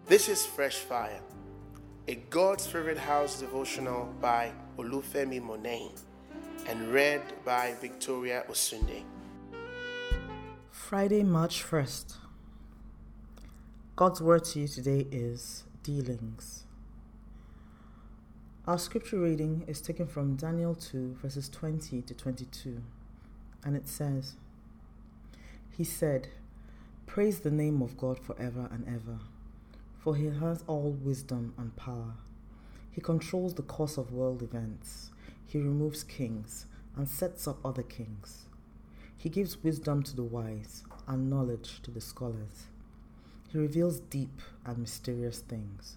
This is Fresh Fire, a God's Favorite House devotional by Olufemi Monet and read by Victoria Osunde. Friday, March 1st. God's word to you today is dealings. Our scripture reading is taken from Daniel 2 verses 20 to 22, and it says, He said, "Praise the name of God forever and ever, for He has all wisdom and power. He controls the course of world events. He removes kings and sets up other kings. He gives wisdom to the wise and knowledge to the scholars. He reveals deep and mysterious things."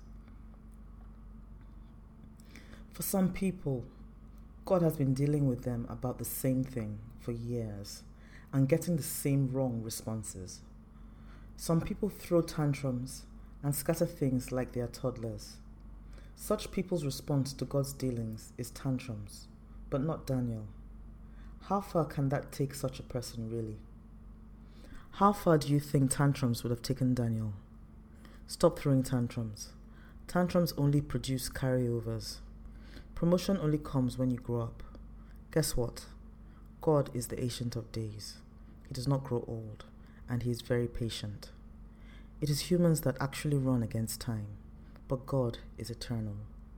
For some people, God has been dealing with them about the same thing for years and getting the same wrong responses. Some people throw tantrums and scatter things like they are toddlers. Such people's response to God's dealings is tantrums, but not Daniel. How far can that take such a person really? How far do you think tantrums would have taken Daniel? Stop throwing tantrums. Tantrums only produce carryovers. Promotion only comes when you grow up. Guess what? God is the Ancient of Days. He does not grow old, and He is very patient. It is humans that actually run against time, but God is eternal.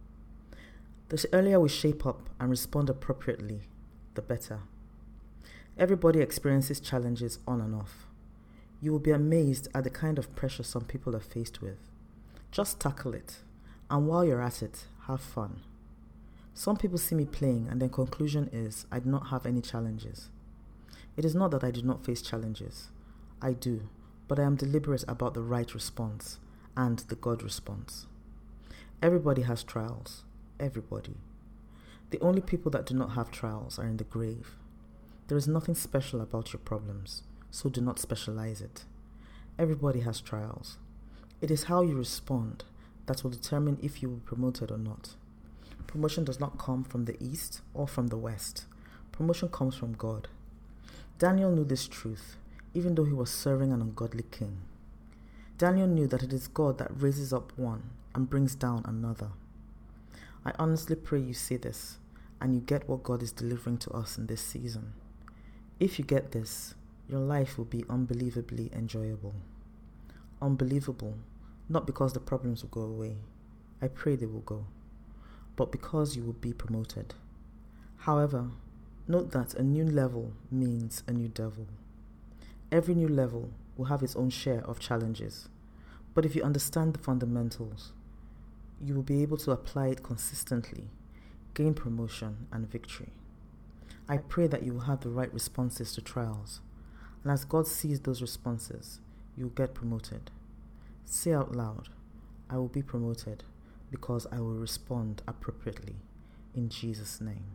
The earlier we shape up and respond appropriately, the better. Everybody experiences challenges on and off. You will be amazed at the kind of pressure some people are faced with. Just tackle it, and while you're at it, have fun. Some people see me playing and their conclusion is I do not have any challenges. It is not that I do not face challenges. I do, but I am deliberate about the right response and the God response. Everybody has trials. Everybody. The only people that do not have trials are in the grave. There is nothing special about your problems, so do not specialize it. Everybody has trials. It is how you respond that will determine if you will be promoted or not. Promotion does not come from the east or from the west. Promotion comes from God. Daniel knew this truth, even though he was serving an ungodly king. Daniel knew that it is God that raises up one and brings down another. I honestly pray you see this, and you get what God is delivering to us in this season. If you get this, your life will be unbelievably enjoyable. Unbelievable, not because the problems will go away. I pray they will go, but because you will be promoted. However, note that a new level means a new devil. Every new level will have its own share of challenges, but if you understand the fundamentals, you will be able to apply it consistently, gain promotion and victory. I pray that you will have the right responses to trials, and as God sees those responses, you will get promoted. Say out loud, I will be promoted because I will respond appropriately in Jesus' name.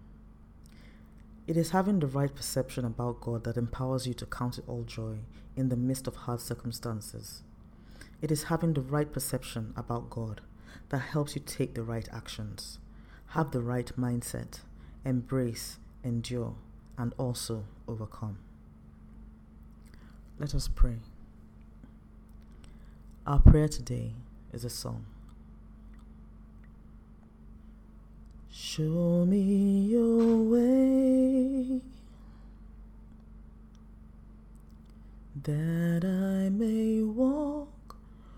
It is having the right perception about God that empowers you to count it all joy in the midst of hard circumstances. It is having the right perception about God that helps you take the right actions, have the right mindset, embrace, endure, and also overcome. Let us pray. Our prayer today is a song. Show me your way, that I may walk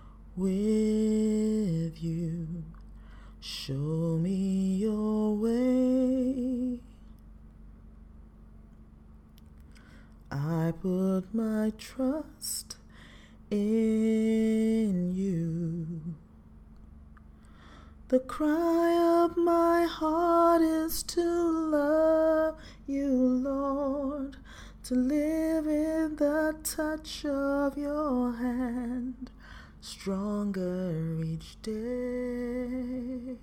with you. Show me your way. I put my trust in you. The cry of my heart is to love you, Lord, to live in the touch of your hand, stronger each day.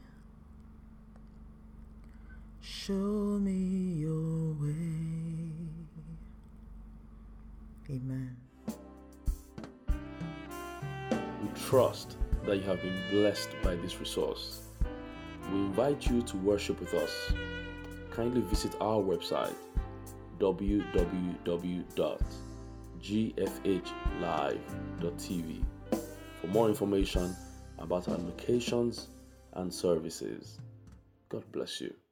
Show me your way. Amen. We trust that you have been blessed by this resource. We invite you to worship with us. Kindly visit our website www.gfhlive.tv. For more information, about our locations and services. God bless you.